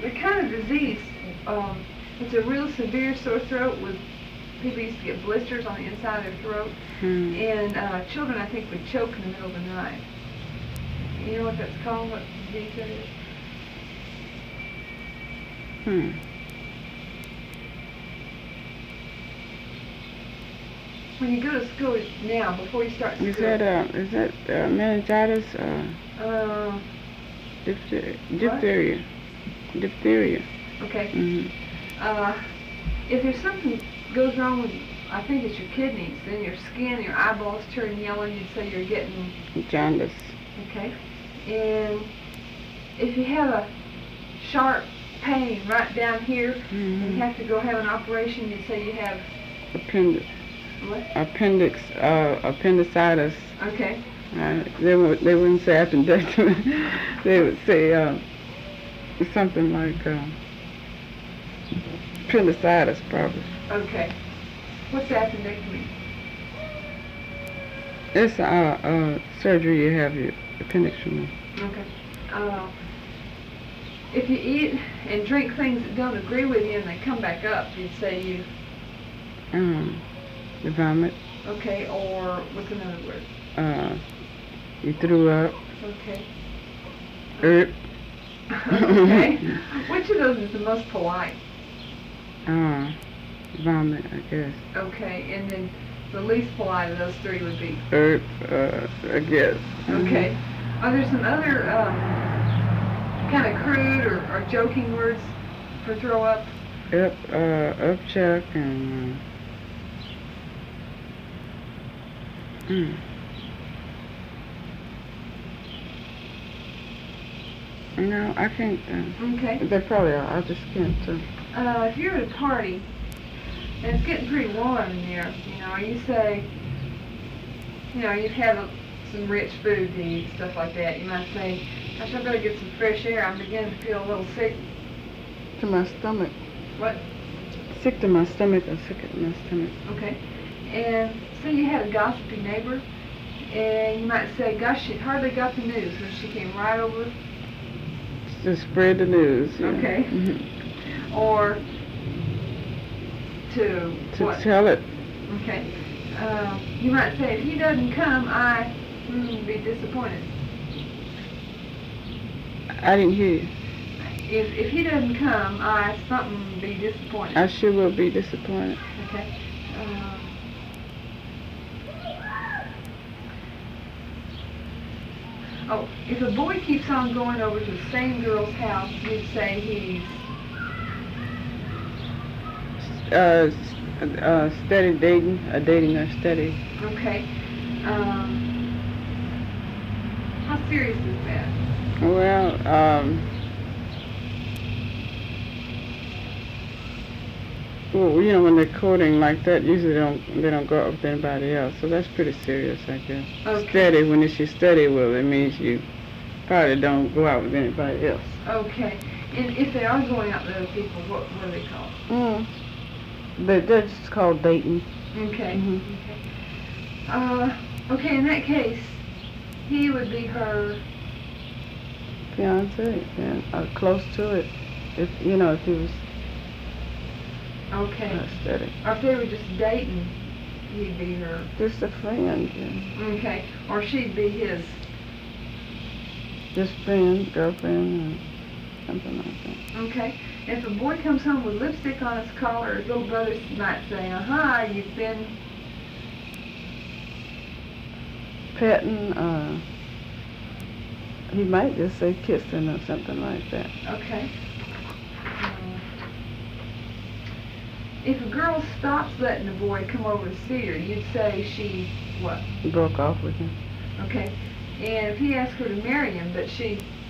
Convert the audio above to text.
the kind of disease, it's a real severe sore throat with people used to get blisters on the inside of their throat, and children I think would choke in the middle of the night. You know what that's called? What disease that is? When you go to school now, before you start school. Is that meningitis? Diphtheria. Diphtheria. Okay. Mm-hmm. If there's something goes wrong with, I think it's your kidneys, then your skin, your eyeballs turn yellow, you'd say you're getting jaundice. Okay. And if you have a sharp pain right down here, and you have to go have an operation, you'd say you have appendicitis. Okay. They wouldn't say appendectomy. They would say something like appendicitis, probably. Okay. What's appendectomy? It's surgery. You have your appendix removed. Okay. If you eat and drink things that don't agree with you and they come back up, you'd say you... You vomit. Okay, or what's another word? You threw up. Okay. Okay. Which of those is the most polite? Vomit, I guess. Okay, and then the least polite of those three would be? I guess. Okay. Are there some other kind of crude or joking words for throw up? Upchuck and... No, I can't. Okay. They probably are. I just can't. If you're at a party and it's getting pretty warm in there, you say, you've had some rich food to eat, stuff like that. You might say, gosh, I better get some fresh air. I'm beginning to feel a little sick. To my stomach. What? Sick to my stomach or sick at my stomach. Okay. And say you had a gossipy neighbor, and you might say, gosh, she hardly got the news, and she came right over. To spread the news. Yeah. Okay. Mm-hmm. Or to what? Tell it. Okay. You might say, if he doesn't come, I be disappointed. I didn't hear you. If he doesn't come, I something be disappointed. I sure will be disappointed. Okay. If a boy keeps on going over to the same girl's house, you'd say he's... Steady dating, dating or steady. Okay. How serious is that? Well, when they're courting like that, usually they don't go out with anybody else. So that's pretty serious, I guess. Okay. Steady, when you steady, well, it means you probably don't go out with anybody else. Okay. And if they are going out with other people, what are they called? They're just called dating. Okay. Mm-hmm. Okay. Okay, in that case, he would be her... Fiance, yeah, close to it. If he was... Okay. Steady. Or if they were just dating, he'd be her... Just a friend, yeah. Okay. Or she'd be his... Just friend, girlfriend, or something like that. Okay. If a boy comes home with lipstick on his collar, his little brother might say, you've been... Petting, he might just say kissing or something like that. Okay. If a girl stops letting a boy come over to see her, you'd say she, what? Broke off with him. Okay. And if he asked her to marry him, but she